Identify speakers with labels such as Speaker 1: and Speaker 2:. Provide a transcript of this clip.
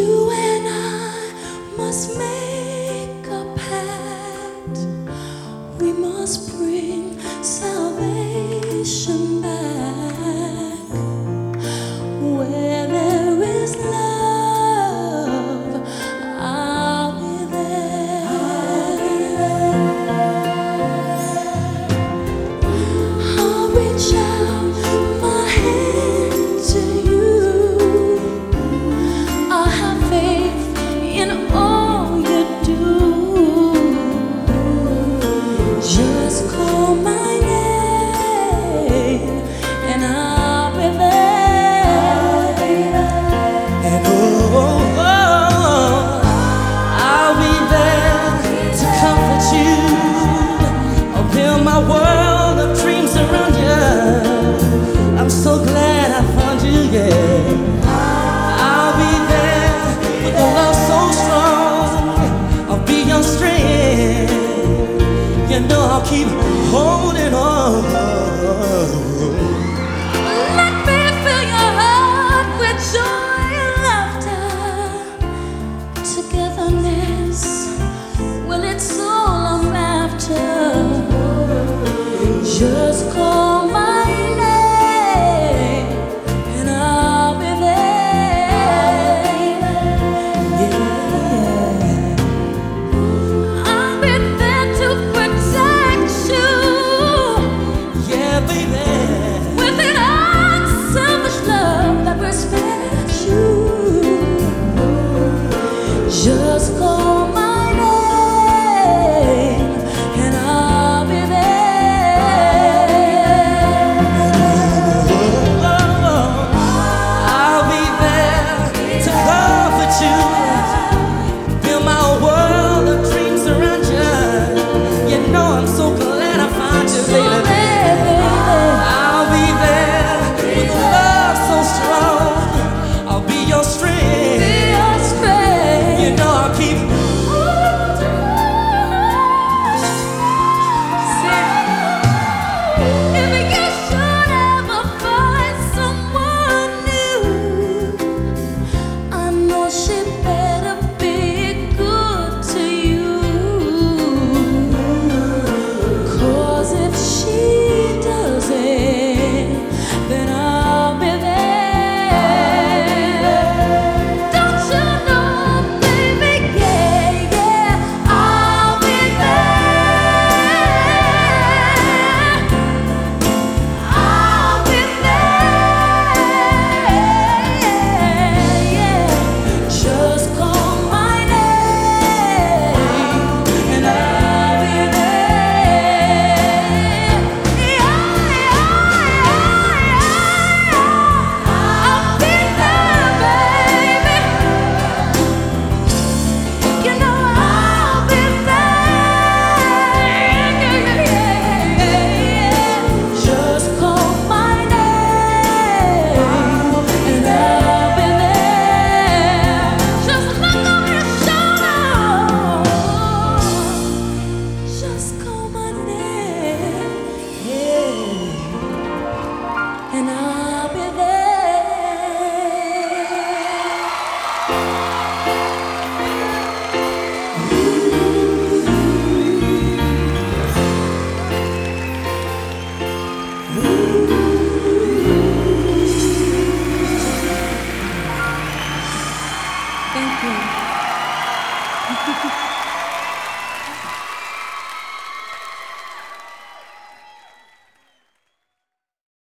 Speaker 1: You and I must make a pact. We must bring salvation back. Where there is love, I'll be there. I'll reach out my hand to you. I have faith in all you do. Just call my name and I'll be there.
Speaker 2: And I'll be there to comfort you. I'll build my world of dreams around you. I'm so glad I found you, yeah. I'll be there with a love so strong. I'll be your strength. You know I'll keep holding on.
Speaker 1: Let me fill your heart with joy and laughter. Togetherness, well, it's all I'm after. Just call my name and I'll be there.
Speaker 2: Yeah,
Speaker 1: I'll be there to protect you
Speaker 2: yeah, baby.
Speaker 1: with an unselfish love that respects you. Just